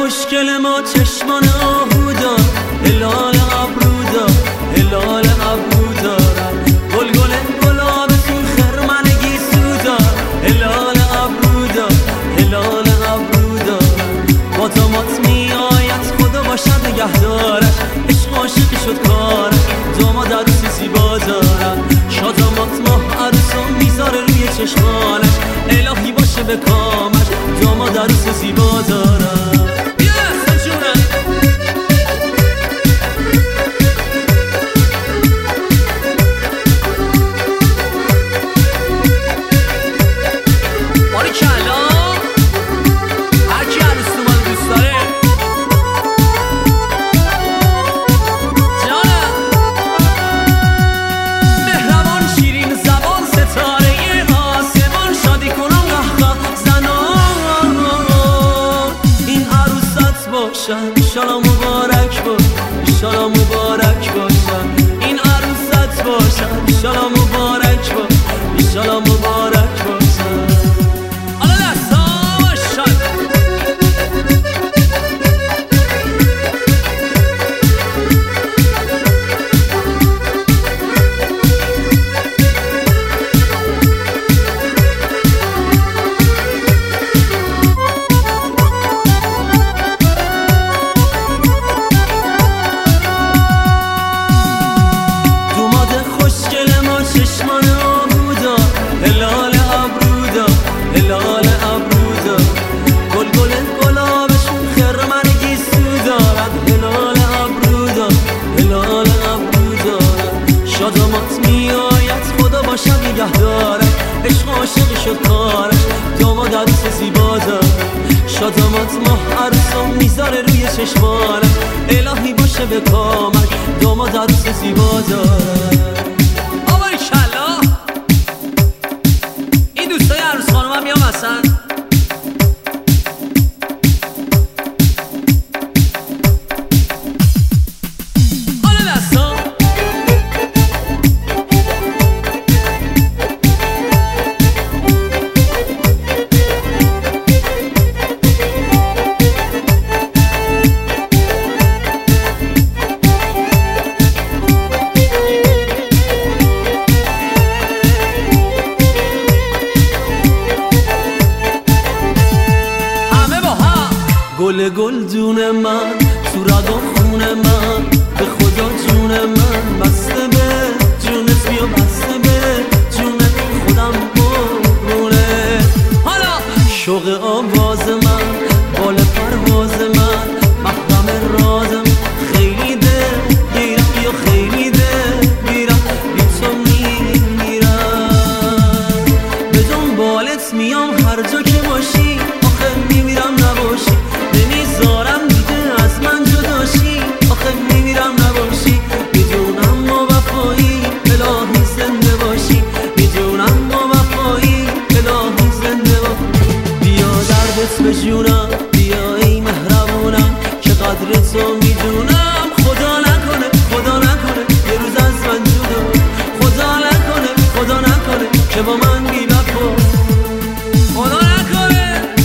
خوشگل ما چشمان آهو دار، هلال ابرو دار، هلال ابرو دارم، گل گل گلابتون خرمنگی سو دار، هلال ابرو دار، هلال ابرو دارم، با داماد می آید خدا باشد نگهدارش، عشق عاشقی شد کارش، داماد عروسی زیبا دارم، شادامات ماه عروسم میذاره روی چشمانش، الهی باشه به کامش، داماد عروس زیبا دارم. ایشالا مبارک باش، ایشالا مبارک باشم، این عروست باشم، ایشالا مبارک باش، ایشالا مبارک باشم. حالا دستا باشم چشمان آهو دار، هلال ابرو دار، هلال ابرو دار، گل گل گلابشون خرمنگی سو دارد، هلال ابرو دار، هلال ابرو دارد، شادامات می آید خدا باشد نگهدارش، عشق عاشقی شد کارش، داماد عروس زیبا دارد، شادامات ماه عروسم میذاره روی چشمانش، الهی باشه به کامش، داماد عروس زیبا دارد. این دوستای عروس خانم هم میام هستن. حالا دستا گل گل دون من تو رگ و خون من، به خدا جون من بسته به جونت، بیا بسته به جونت، خودم برونه. حالا شوق آواز من، بال پرواز من، محرم رازم، خیلی ده گیرم، بیا خیلی ده گیرم، بی تو میمیرم، به دنبالت میام هر جا که باشی، آخه میمیرم نباشی، نمیذارم دیگه از من جداشی، آخه میمیرم نباشی، میدونم با وفایی الهی زنده باشی، میدونم با وفایی الهی زنده باشی، بیا دردت به جونم، بیا ای مهربونم که قدر تو میدونم، خدا نکنه خدا نکنه یه روز از من جدا، خدا نکنه خدا نکنه که با من بی وفا، خدا نکنه.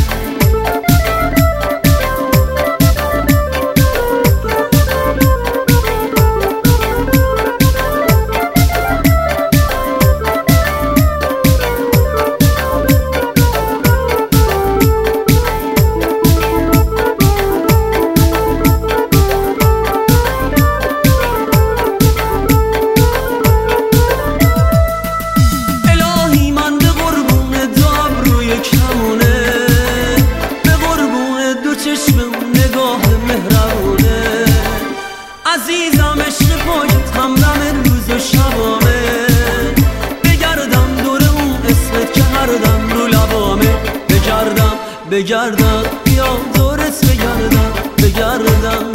عزیزم عشق پاکت همدم روز و شبامه، بگردم دور اون اسمت که هر دم رو لبامه، بگردم بگردم بیا دورت بگردم بگردم